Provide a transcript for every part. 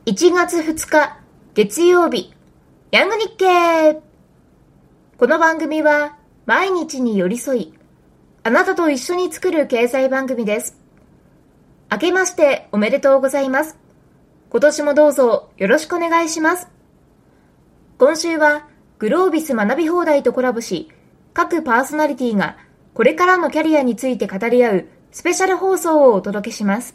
1月2日月曜日、ヤング日経。この番組は毎日に寄り添い、あなたと一緒に作る経済番組です。明けましておめでとうございます。今年もどうぞよろしくお願いします。今週はグロービス学び放題とコラボし、各パーソナリティがこれからのキャリアについて語り合うスペシャル放送をお届けします。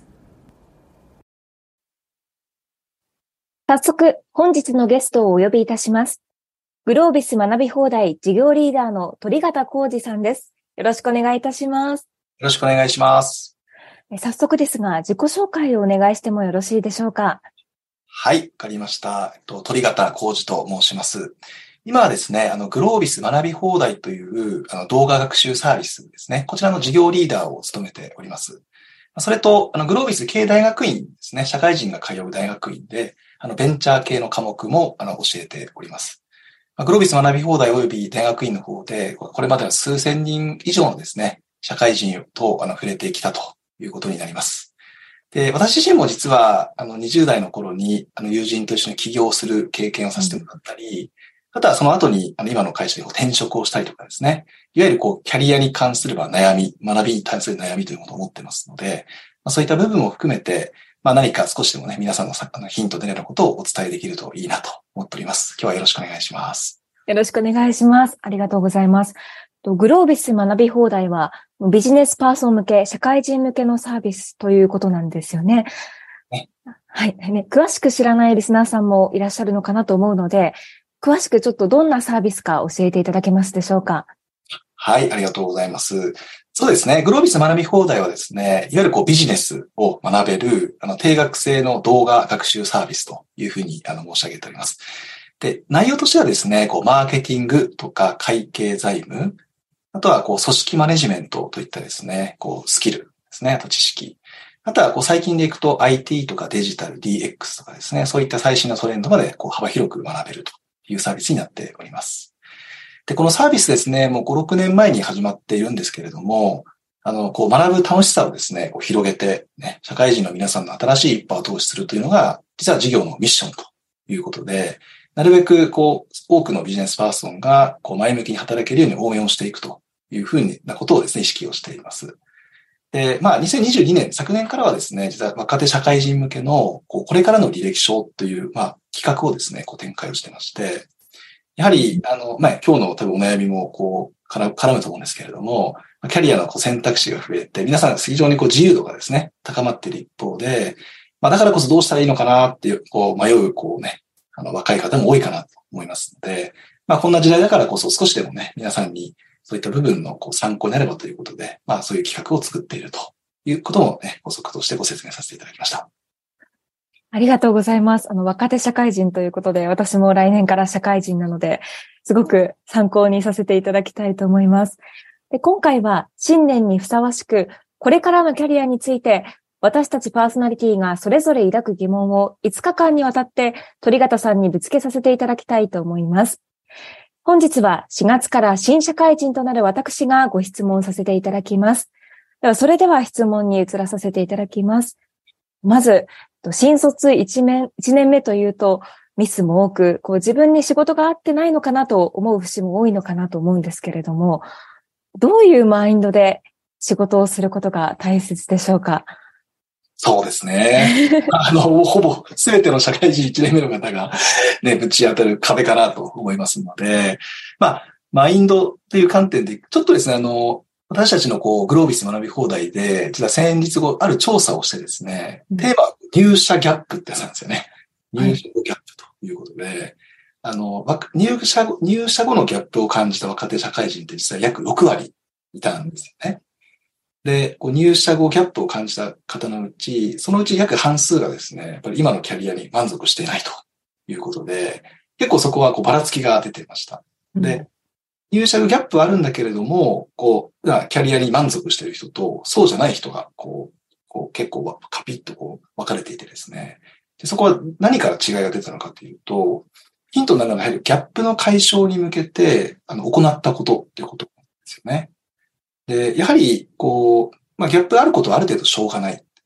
早速、本日のゲストをお呼びいたします。グロービス学び放題事業リーダーの鳥形浩二さんです。よろしくお願いいたします。 よろしくお願いします。 早速ですが、自己紹介をお願いしてもよろしいでしょうか。 はい、わかりました。鳥形浩二と申します。今はですね、グロービス学び放題という動画学習サービスですね。こちらの事業リーダーを務めております。それと、グロービス系大学院ですね。社会人が通う大学院で、ベンチャー系の科目も、教えております。グロービス学び放題及び大学院の方で、これまでの数千人以上のですね、社会人と、触れてきたということになります。で、私自身も実は、20代の頃に、友人と一緒に起業する経験をさせてもらったり、あとはその後に、今の会社で転職をしたりとかですね、いわゆるキャリアに関する悩み、学びに対する悩みというものを持ってますので、そういった部分も含めて、何か少しでもね、皆さんのヒントでのようなことをお伝えできるといいなと思っております。今日はよろしくお願いします。 よろしくお願いします。ありがとうございます。グロービス学び放題はビジネスパーソン向け、社会人向けのサービスということなんですよね。はい、ね。詳しく知らないリスナーさんもいらっしゃるのかなと思うので、詳しくちょっとどんなサービスか教えていただけますでしょうか。 はい、ありがとうございます。そうですね。グロービス学び放題はですね、いわゆるビジネスを学べる、定額制の動画学習サービスというふうに申し上げております。で、内容としてはですね、マーケティングとか会計財務、あとは組織マネジメントといったですね、スキルですね、あと知識。あとは最近でいくと IT とかデジタル、DX とかですね、そういった最新のトレンドまで幅広く学べるというサービスになっております。で、このサービスですね、もう5、6年前に始まっているんですけれども、学ぶ楽しさをですね、広げて、ね、社会人の皆さんの新しい一歩を投資するというのが、実は事業のミッションということで、なるべく、多くのビジネスパーソンが、前向きに働けるように応援をしていくというふうなことをですね、意識をしています。で、2022年、昨年からはですね、実は若手社会人向けの、これからの履歴書という、企画をですね、展開をしてまして、やはり、今日の多分お悩みも、絡むと思うんですけれども、キャリアの選択肢が増えて、皆さん非常に自由度がですね、高まっている一方で、だからこそどうしたらいいのかなっていう、迷う、若い方も多いかなと思いますので、こんな時代だからこそ少しでもね、皆さんにそういった部分の参考になればということで、そういう企画を作っているということもね、補足としてご説明させていただきました。 ありがとうございます。若手社会人ということで、私も来年から社会人なので、すごく参考にさせていただきたいと思います。で、今回は新年にふさわしく、これからのキャリアについて、私たちパーソナリティがそれぞれ抱く疑問を5日間にわたって鳥形さんにぶつけさせていただきたいと思います。本日は4月から新社会人となる私がご質問させていただきます。それでは質問に移らさせていただきます。まず、新卒1年目というとミスも多く、自分に仕事が合ってないのかなと思う節も多いのかなと思うんですけれども、どういうマインドで仕事をすることが大切でしょうか？ そうですね。ほぼ全ての社会人1年目の方がね、ぶち当たる壁かなと思いますので、マインドという観点で、ちょっとですね、私たちのグロービス学び放題で、実は先日ある調査をしてですね、テーマは入社ギャップってやつなんですよね。入社後ギャップということで、入社後のギャップを感じた若手社会人って実は約6割いたんですよね。で、入社後ギャップを感じた方のうち、そのうち約半数がですね、やっぱり今のキャリアに満足していないということで、結構そこはばらつきが出てました。で、入社後ギャップはあるんだけれども、キャリアに満足している人と、そうじゃない人が、結構カピッと分かれていてですね。で、そこは何から違いが出たのかというと、ヒントになるのがやはりギャップの解消に向けて、行ったことっていうことなんですよね。で、やはり、ギャップあることはある程度しょうがないで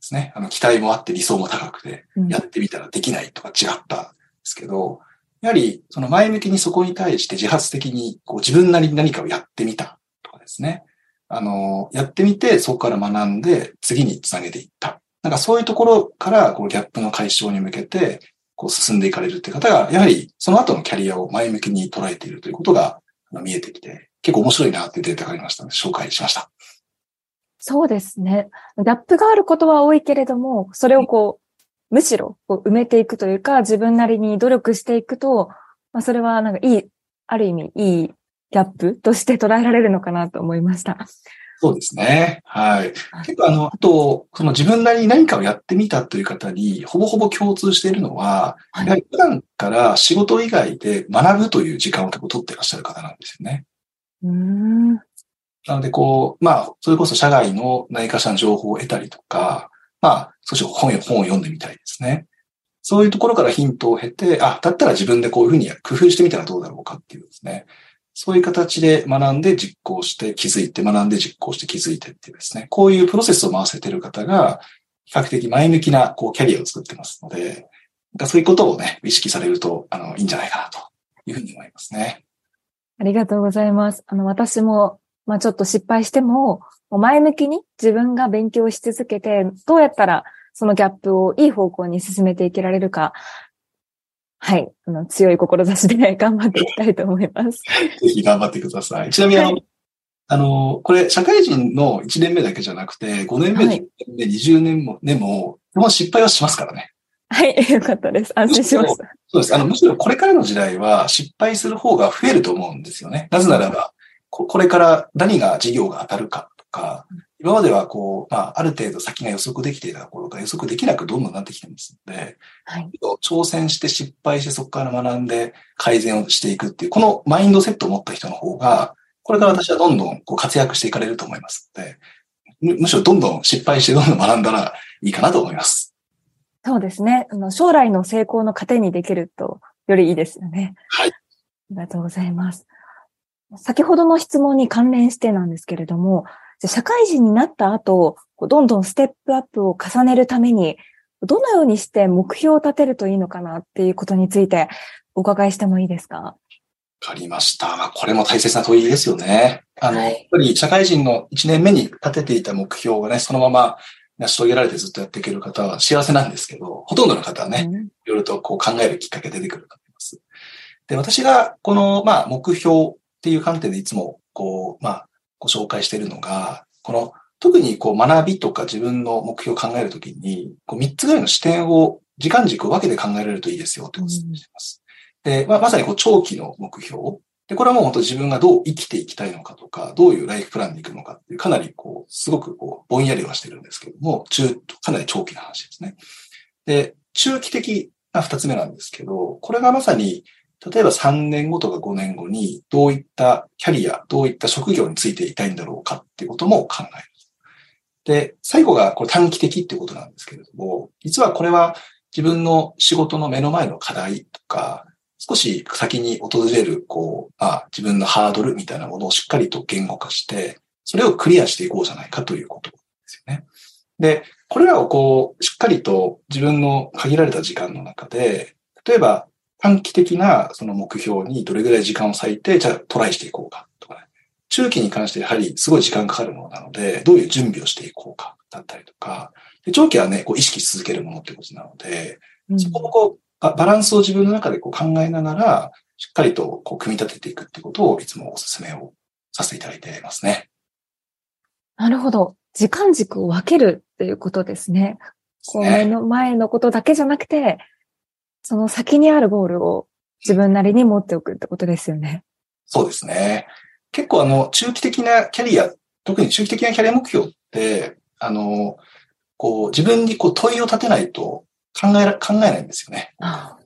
ですね。期待もあって理想も高くて、 うんやってみたらできないとか違ったんですけど、やはりその前向きにそこに対して自発的にこう自分なりに何かをやってみたとかですね。やってみてそこから学んで次につなげていった。なんかそういうところからこうギャップの解消に向けてこう進んでいかれるっていう方が、やはりその後のキャリアを前向きに捉えているということが見えてきて、結構面白いなっていうデータがありましたので紹介しました。 そうですね。ギャップがあることは多いけれども、それをむしろ埋めていくというか、自分なりに努力していくと、それはなんかある意味いいギャップとして捉えられるのかなと思いました。 そうですね。はい。結構あと、その自分なりに何かをやってみたという方に、ほぼほぼ共通しているのは、 はい、 やはり普段から仕事以外で学ぶという時間を結構取っていらっしゃる方なんですよね。なので、それこそ社外の何かしらの情報を得たりとか、少し本を読んでみたりですね。そういうところからヒントを経て、だったら自分でこういうふうに工夫してみたらどうだろうかっていうですね。そういう形で学んで実行して気づいて、学んで実行して気づいてっていうですね。こういうプロセスを回せている方が、比較的前向きなキャリアを作ってますので、そういうことをね、意識されると、いいんじゃないかなというふうに思いますね。 ありがとうございます。私も、ちょっと失敗しても、前向きに自分が勉強し続けて、どうやったらそのギャップをいい方向に進めていけられるか、はい、強い志で頑張っていきたいと思います。 ぜひ頑張ってください。ちなみにこれ、社会人の1年目だけじゃなくて、5年目、10年目、20年目も失敗はしますからね。 はい、よかったです。安心しました。 そうです。むしろこれからの時代は失敗する方が増えると思うんですよね。なぜならば、これから何が事業が当たるかとか、今まではある程度先が予測できていたところが予測できなくどんどんなってきてますので、はい、挑戦して失敗してそこから学んで改善をしていくっていう、このマインドセットを持った人の方が、これから私はどんどん活躍していかれると思いますので、むしろどんどん失敗してどんどん学んだらいいかなと思います。 そうですね。将来の成功の糧にできるとよりいいですよね。 はい。ありがとうございます。先ほどの質問に関連してなんですけれども、社会人になった後、どんどんステップアップを重ねるために、どのようにして目標を立てるといいのかなっていうことについてお伺いしてもいいですか？ わかりました。これも大切な問いですよね。やっぱり社会人の1年目に立てていた目標がね、そのまま成し遂げられてずっとやっていける方は幸せなんですけど、ほとんどの方はね、いろいろと考えるきっかけ出てくると思います。で、私がこの、目標っていう観点でいつもご紹介しているのが、特に学びとか自分の目標を考えるときに、3つぐらいの視点を、時間軸を分けて考えられるといいですよということをしています。で、まさに長期の目標。で、これはもう本当自分がどう生きていきたいのかとか、どういうライフプランでいくのかっていう、かなりすごくぼんやりはしてるんですけども、かなり長期な話ですね。で、中期的な2つ目なんですけど、これがまさに、例えば3年後とか5年後に、どういったキャリア、どういった職業についていたいんだろうかっていうことも考える。で、最後が短期的っていうことなんですけれども、実はこれは自分の仕事の目の前の課題とか、少し先に訪れる、自分のハードルみたいなものをしっかりと言語化して、それをクリアしていこうじゃないかということですよね。で、これらをしっかりと自分の限られた時間の中で、例えば短期的なその目標にどれぐらい時間を割いて、じゃあトライしていこうかとかね。中期に関してやはりすごい時間かかるものなので、どういう準備をしていこうかだったりとか、で長期はね、意識し続けるものってことなので、そこもバランスを自分の中で考えながら、しっかりと組み立てていくってことをいつもお勧めをさせていただいていますね。 なるほど。時間軸を分けるっていうことですね。目の前のことだけじゃなくて、その先にあるゴールを自分なりに持っておくってことですよね。 そうですね。結構中期的なキャリア、特に中期的なキャリア目標って、自分に問いを立てないと考えないんですよね。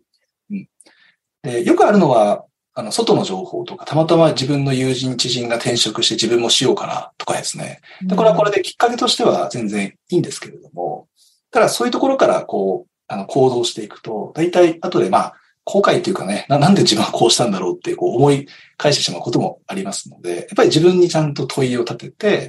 で、よくあるのは、外の情報とか、たまたま自分の友人、知人が転職して自分もしようかなとかですね。で、これはこれできっかけとしては全然いいんですけれども、ただそういうところから行動していくと、大体後で後悔っていうかね、なんで自分はこうしたんだろうって思い返してしまうこともありますので、やっぱり自分にちゃんと問いを立てて、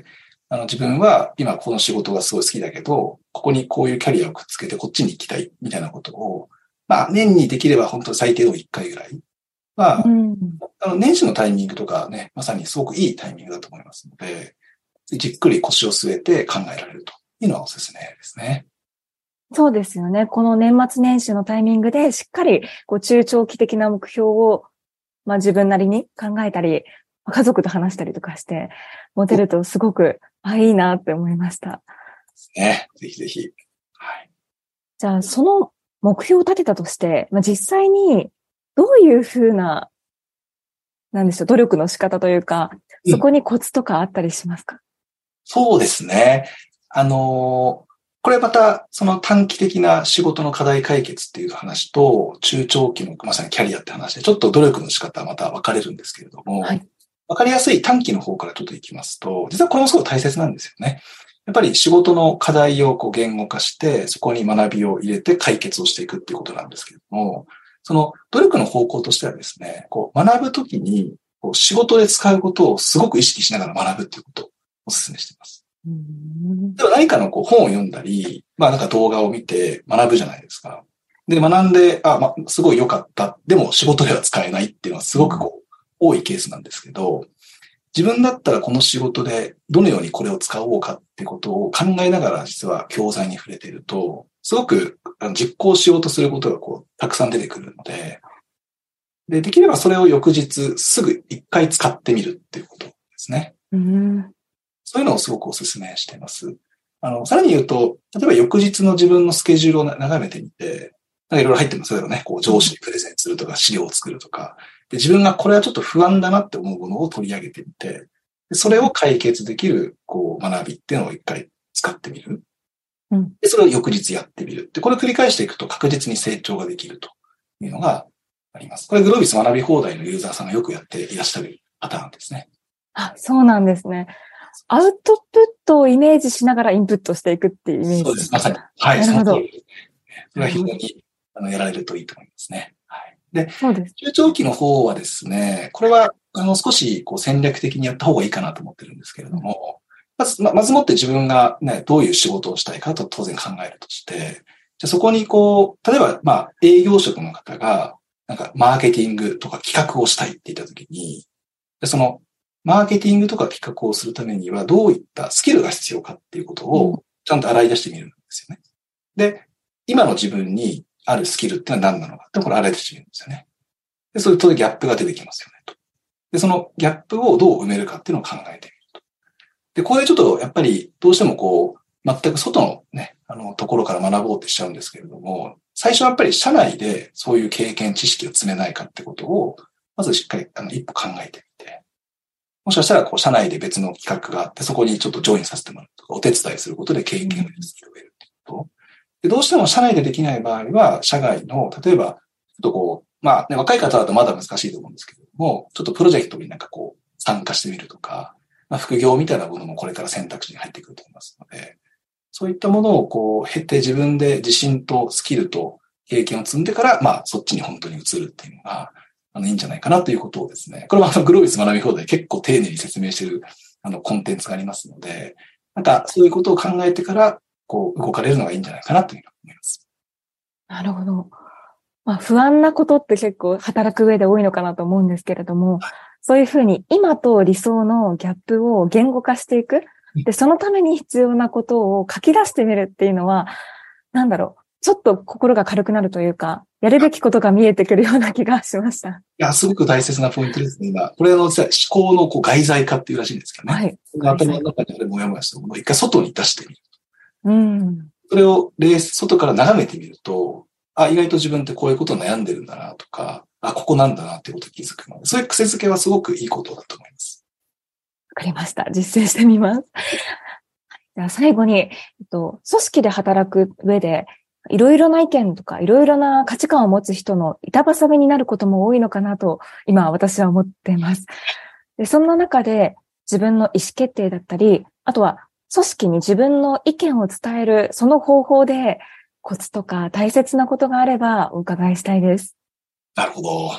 自分は今この仕事がすごい好きだけど、ここにこういうキャリアをくっつけてこっちに行きたいみたいなことを、年にできれば本当最低でも1回ぐらいは、年始のタイミングとかね、まさにすごくいいタイミングだと思いますので、じっくり腰を据えて考えられるというのはおすすめですね。 そうですよね。この年末年始のタイミングでしっかり中長期的な目標を自分なりに考えたり、家族と話したりとかして持てるとすごくいいなって思いました。 ね、ぜひぜひ。はい。 じゃあその目標を立てたとして、実際にどういうふうな、なんでしょう、努力の仕方というか、そこにコツとかあったりしますか？ そうですね。これまた、その短期的な仕事の課題解決っていう話と、中長期のまさにキャリアって話で、ちょっと努力の仕方はまた分かれるんですけれども、はい、分かりやすい短期の方からちょっといきますと、実はこれもすごい大切なんですよね。やっぱり仕事の課題を言語化して、そこに学びを入れて解決をしていくっていうことなんですけれども、その努力の方向としてはですね、学ぶときに仕事で使うことをすごく意識しながら学ぶっていうことをお勧めしています。では何かの本を読んだり、なんか動画を見て学ぶじゃないですか。で、学んで、すごい良かった。でも仕事では使えないっていうのはすごく多いケースなんですけど、自分だったらこの仕事でどのようにこれを使おうかってことを考えながら実は教材に触れていると、すごく実行しようとすることがたくさん出てくるので、できればそれを翌日すぐ一回使ってみるっていうことですね。そういうのをすごくお勧めしています。さらに言うと、例えば翌日の自分のスケジュールを眺めてみて、いろいろ入ってますよね。上司にプレゼンするとか、資料を作るとか。で、自分がこれはちょっと不安だなって思うものを取り上げてみて、それを解決できる、学びっていうのを一回使ってみる。で、それを翌日やってみる。で、これを繰り返していくと確実に成長ができるというのがあります。これグロービス学び放題のユーザーさんがよくやっていらっしゃるパターンですね。 そうなんですね。アウトプットをイメージしながらインプットしていくっていうイメージ。 そうです。まさに。はい。 なるほど。 それは非常にやられるといいと思いますね。はい。で、中長期の方はですね、これは少し戦略的にやった方がいいかなと思ってるんですけれども、まずもって自分がね、どういう仕事をしたいかと当然考えるとして、じゃあそこに例えば営業職の方が、なんかマーケティングとか企画をしたいって言ったときに、そのマーケティングとか企画をするためにはどういったスキルが必要かっていうことをちゃんと洗い出してみるんですよね。で、今の自分にあるスキルってのは何なのかってこれ洗い出してみるんですよね。で、そういう当然ギャップが出てきますよねと。で、そのギャップをどう埋めるかっていうのを考えてみると。で、これちょっとやっぱりどうしても全く外のね、ところから学ぼうってしちゃうんですけれども、最初はやっぱり社内でそういう経験知識を積めないかってことを、まずしっかり一歩考えてみて、もしかしたら社内で別の企画があって、そこにちょっとジョインさせてもらうとか、お手伝いすることで経験を得るスキルを得るってこと。で、どうしても社内でできない場合は、社外の、例えば、ちょっと若い方だとまだ難しいと思うんですけれども、ちょっとプロジェクトになんか参加してみるとか、副業みたいなものもこれから選択肢に入ってくると思いますので、そういったものを経て自分で自信とスキルと経験を積んでから、そっちに本当に移るっていうのが、いいんじゃないかなということをですね、これはグロービス学び放題結構丁寧に説明しているコンテンツがありますので、なんかそういうことを考えてから動かれるのがいいんじゃないかなというふうに思います。 なるほど。不安なことって結構働く上で多いのかなと思うんですけれども、そういうふうに今と理想のギャップを言語化していく。で、そのために必要なことを書き出してみるっていうのは、ちょっと心が軽くなるというか、やるべきことが見えてくるような気がしました。いや、すごく大切なポイントですね、今。これ思考の外在化っていうらしいんですけどね。はい。頭の中でもやもやしたものを一回外に出してみる。それを外から眺めてみると、意外と自分ってこういうことを悩んでるんだなとか、ここなんだなってことに気づくので、そういう癖づけはすごくいいことだと思います。 わかりました。実践してみます。では最後に、組織で働く上で、いろいろな意見とか、いろいろな価値観を持つ人の板挟みになることも多いのかなと、今私は思っています。で、そんな中で自分の意思決定だったり、あとは組織に自分の意見を伝える、その方法でコツとか大切なことがあればお伺いしたいです。 なるほど。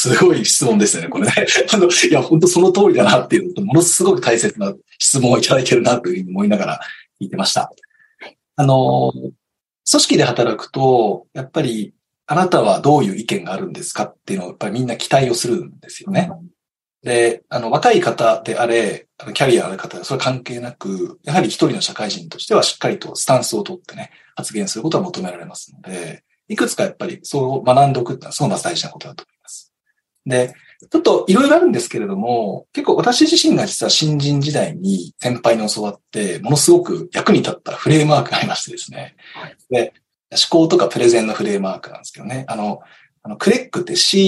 すごい質問ですよね、これね。いや、本当その通りだなっていうのと、ものすごく大切な質問をいただいてるなというふうに思いながら聞いてました。組織で働くと、やっぱり、あなたはどういう意見があるんですかっていうのを、やっぱりみんな期待をするんですよね。で、若い方であれ、キャリアある方でそれ関係なく、やはり一人の社会人としてはしっかりとスタンスを取ってね、発言することは求められますので、いくつかやっぱりそう学んでおくってのはすごく大事なことだと思います。で、ちょっといろいろあるんですけれども、結構私自身が実は新人時代に先輩に教わって、ものすごく役に立ったフレームワークがありましてですね。で、思考とかプレゼンのフレームワークなんですけどね。クレックって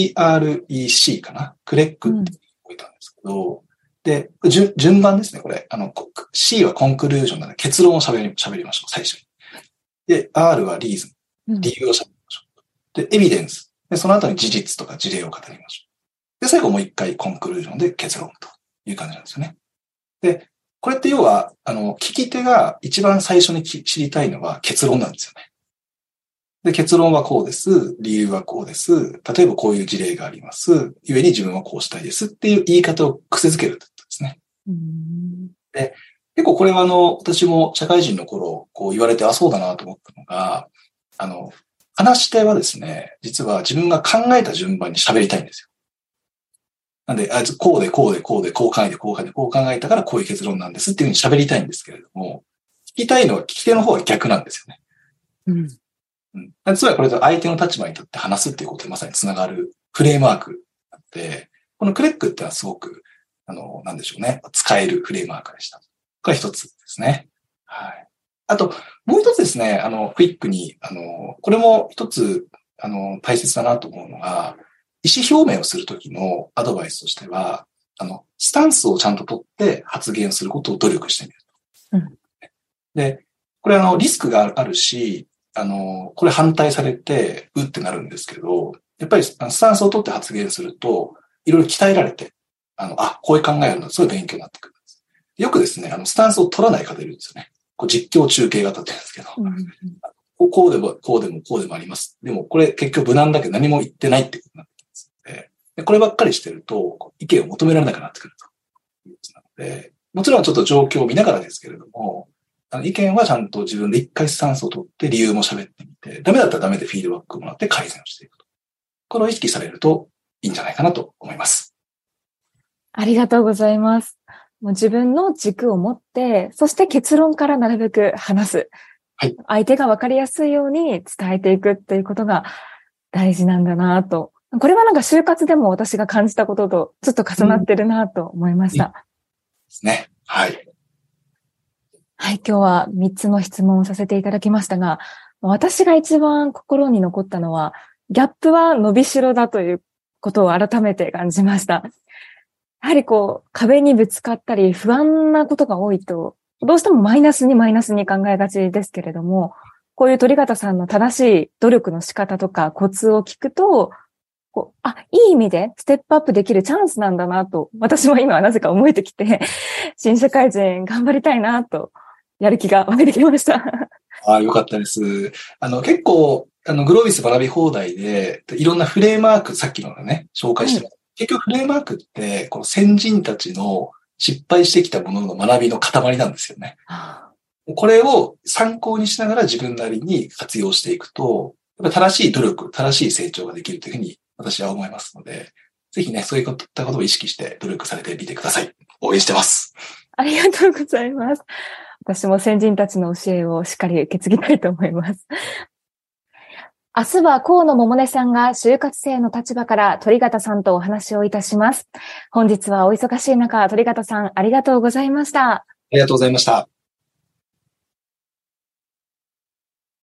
CREC かな、クレックって置いたんですけど、で、順番ですね、これ。C はコンクルージョンなので結論を喋りましょう、最初に。で、R はリーズン。理由を喋りましょう。で、エビデンス。で、その後に事実とか事例を語りましょう。で、最後もう一回コンクルージョンで結論という感じなんですよね。で、これって要は、聞き手が一番最初に知りたいのは結論なんですよね。で、結論はこうです。理由はこうです。例えばこういう事例があります。故に自分はこうしたいですっていう言い方を癖づけるってことですね。で、結構これは私も社会人の頃、こう言われて、そうだなと思ったのが、話し手はですね、実は自分が考えた順番に喋りたいんですよ。なんで、こうで、こうで、こうで、こう考えて、こう考えて、こう考えたからこういう結論なんですっていうふうに喋りたいんですけれども、聞きたいのは聞き手の方が逆なんですよね。つまりこれと相手の立場に立って話すっていうことでまさにつながるフレームワークなので、このクレックってのはすごく、なんでしょうね、使えるフレームワークでした。これは一つですね。はい。あと、もう一つですね、クイックに、これも一つ、大切だなと思うのが、意思表明をするときのアドバイスとしては、スタンスをちゃんと取って発言することを努力してみると。で、これリスクがあるし、これ反対されて、うってなるんですけど、やっぱりスタンスを取って発言すると、いろいろ鍛えられて、こういう考えあるのすごい勉強になってくるんです。よくですね、スタンスを取らない方いるんですよね。実況中継型って言うんですけど、こうでも、こうでも、こうでもあります。でも、これ結局無難だけど何も言ってないってことになってきますので、こればっかりしてると、意見を求められなくなってくるということなので、もちろんちょっと状況を見ながらですけれども、意見はちゃんと自分で一回スタンスを取って理由も喋ってみて、ダメだったらダメでフィードバックをもらって改善をしていくと。これを意識されるといいんじゃないかなと思います。 ありがとうございます。もう自分の軸を持って、そして結論からなるべく話す。はい。相手が分かりやすいように伝えていくっていうことが大事なんだなと。これはなんか就活でも私が感じたこととちょっと重なってるなと思いました。 ですね。はい。 はい、今日は3つの質問をさせていただきましたが、私が一番心に残ったのは、ギャップは伸びしろだということを改めて感じました。やはり壁にぶつかったり不安なことが多いと、どうしてもマイナスに考えがちですけれども、こういう鳥形さんの正しい努力の仕方とかコツを聞くと、いい意味でステップアップできるチャンスなんだなと、私も今はなぜか思えてきて、新社会人頑張りたいなと、やる気が湧いてきました。 よかったです。結構、グロービス学び放題で、いろんなフレームワーク、さっきのね、紹介してます。結局フレームワークって、この先人たちの失敗してきたものの学びの塊なんですよね。これを参考にしながら自分なりに活用していくと、正しい努力、正しい成長ができるというふうに私は思いますので、ぜひね、そういったことを意識して努力されてみてください。応援してます。 ありがとうございます。私も先人たちの教えをしっかり受け継ぎたいと思います。明日は河野桃音さんが就活生の立場から鳥形さんとお話をいたします。本日はお忙しい中、鳥形さんありがとうございました。 ありがとうございました。